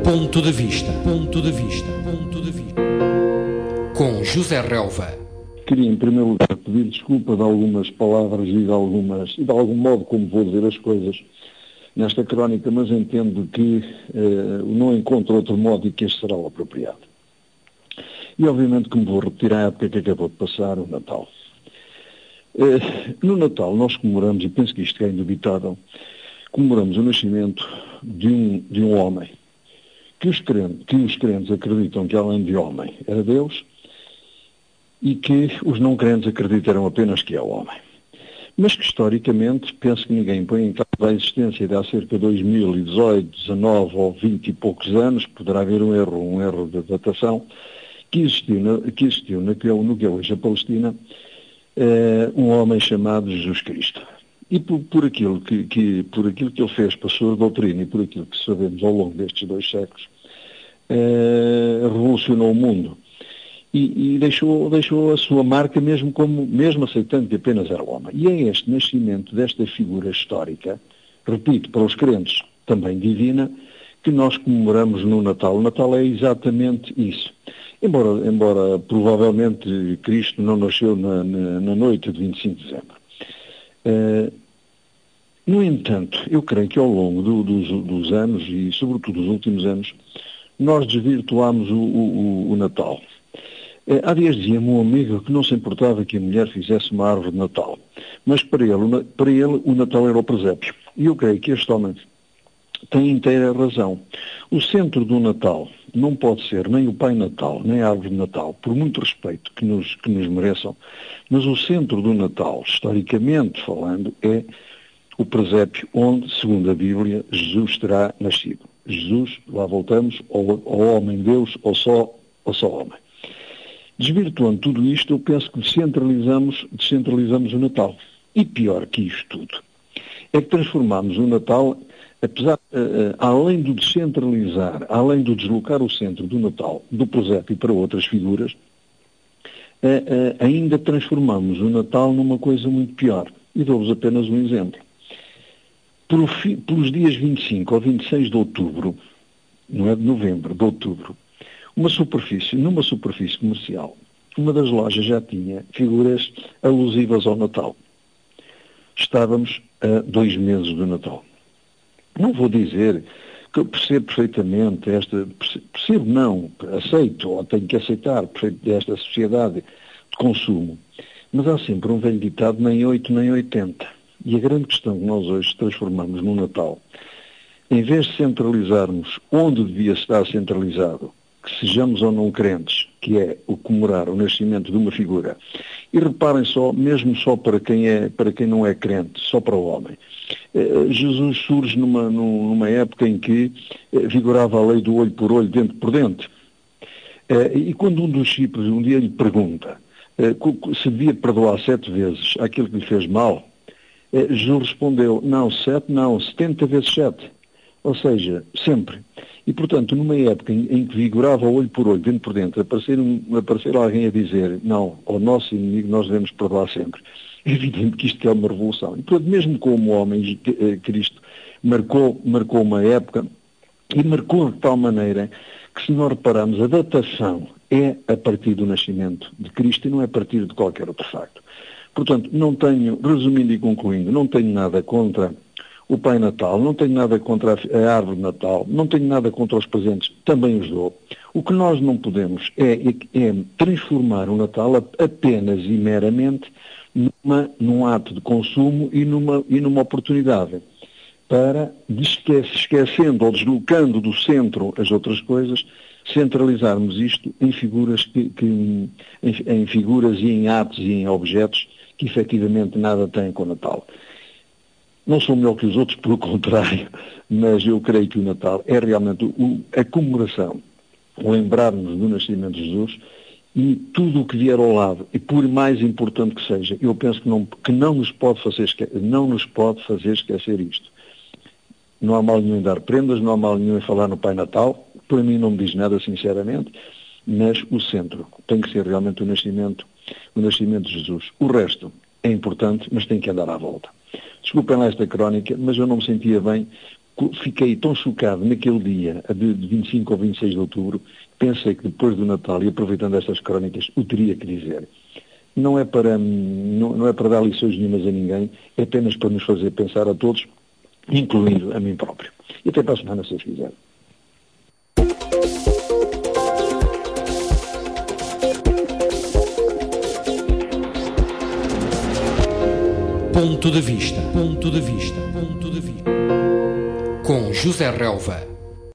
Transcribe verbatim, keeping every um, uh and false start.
Ponto de vista. Ponto de vista. Ponto de vista. Com José Relva. Queria, em primeiro lugar, pedir desculpa de algumas palavras e de, algumas, e de algum modo como vou dizer as coisas nesta crónica, mas entendo que eh, não encontro outro modo e que este será o apropriado. E obviamente que me vou repetir à época que acabou de passar, o Natal. Eh, no Natal nós comemoramos, e penso que isto é indubitável, comemoramos o nascimento de um, de um homem, que os, crentes, que os crentes acreditam que além de homem era Deus, e que os não crentes acreditam apenas que é o homem. Mas que historicamente, penso que ninguém põe em causa a existência de há cerca de dois mil e dezoito, dezanove ou vinte e poucos anos, poderá haver um erro, um erro de datação, que existiu, na, que existiu no, que é, no que é hoje a Palestina, eh, um homem chamado Jesus Cristo. E por, por, aquilo que, que, por aquilo que ele fez para a sua doutrina e por aquilo que sabemos ao longo destes dois séculos, eh, revolucionou o mundo. E, e deixou, deixou a sua marca mesmo, como, mesmo aceitando que apenas era homem. E é este nascimento desta figura histórica, repito, para os crentes também divina, que nós comemoramos no Natal. O Natal é exatamente isso. Embora, embora provavelmente Cristo não nasceu na, na, na noite de vinte e cinco de dezembro. Uh, no entanto, eu creio que ao longo do, dos, dos anos, e sobretudo dos últimos anos, nós desvirtuámos o, o, o Natal. Há dias dizia-me um amigo que não se importava que a mulher fizesse uma árvore de Natal, mas para ele, para ele o Natal era o presépio. E eu creio que este homem tem inteira razão. O centro do Natal não pode ser nem o Pai Natal, nem a árvore de Natal, por muito respeito que nos, que nos mereçam, mas o centro do Natal, historicamente falando, é o presépio onde, segundo a Bíblia, Jesus terá nascido. Jesus, lá voltamos, ou, ou homem-Deus, ou só, ou só homem. Desvirtuando tudo isto, eu penso que descentralizamos, descentralizamos o Natal. E pior que isto tudo, é que transformamos o Natal, apesar, uh, uh, além do descentralizar, além do deslocar o centro do Natal, do presépio para outras figuras, uh, uh, ainda transformamos o Natal numa coisa muito pior. E dou-vos apenas um exemplo. Por, pelos dias vinte e cinco ou vinte e seis de outubro, não é de novembro, de outubro, Uma superfície, numa superfície comercial, uma das lojas já tinha figuras alusivas ao Natal. Estávamos a dois meses do Natal. Não vou dizer que eu percebo perfeitamente esta, percebo não, aceito, ou tenho que aceitar esta sociedade de consumo, mas há sempre um velho ditado, nem oito nem oitenta. E a grande questão que nós hoje transformamos no Natal, em vez de centralizarmos onde devia estar centralizado, que sejamos ou não crentes, que é o comemorar o nascimento de uma figura. E reparem só, mesmo só para quem, é, para quem não é crente, só para o homem. Eh, Jesus surge numa, numa época em que eh, vigorava a lei do olho por olho, dente por dente. Eh, e quando um dos discípulos um dia lhe pergunta eh, se devia perdoar sete vezes aquele que lhe fez mal, eh, Jesus respondeu, não, sete não, setenta vezes sete. Ou seja, sempre. E, portanto, numa época em, em que vigorava olho por olho, dentro por dentro, aparecer, um, aparecer alguém a dizer, não, ao nosso inimigo nós devemos perdoar sempre. É evidente que isto é uma revolução. E, portanto, mesmo como homem, Cristo marcou, marcou uma época, e marcou de tal maneira que, se nós repararmos, a datação é a partir do nascimento de Cristo e não é a partir de qualquer outro facto. Portanto, não tenho, resumindo e concluindo, não tenho nada contra o Pai Natal, não tenho nada contra a árvore de Natal, não tenho nada contra os presentes, também os dou. O que nós não podemos é, é transformar o Natal apenas e meramente numa, num ato de consumo e numa, e numa oportunidade para, esquecendo ou deslocando do centro as outras coisas, centralizarmos isto em figuras, que, que, em, em figuras e em atos e em objetos que efetivamente nada têm com o Natal. Não sou melhor que os outros, pelo contrário, mas eu creio que o Natal é realmente o, a comemoração, lembrar-nos do nascimento de Jesus e tudo o que vier ao lado, e por mais importante que seja, eu penso que não, que não, nos, pode fazer esque- não nos pode fazer esquecer isto. Não há mal nenhum em dar prendas, não há mal nenhum em falar no Pai Natal, para mim não me diz nada, sinceramente, mas o centro tem que ser realmente o nascimento, o nascimento de Jesus. O resto é importante, mas tem que andar à volta. Desculpem lá esta crónica, mas eu não me sentia bem fiquei tão chocado naquele dia, de vinte e cinco ou vinte e seis de outubro, pensei que depois do Natal, e aproveitando estas crónicas, o teria que dizer. Não é para, não, não é para dar lições nenhumas a ninguém, é apenas para nos fazer pensar a todos, incluindo a mim próprio. E até para a semana, se Deus quiser. Ponto de vista, ponto de vista, ponto de vista. Com José Relva.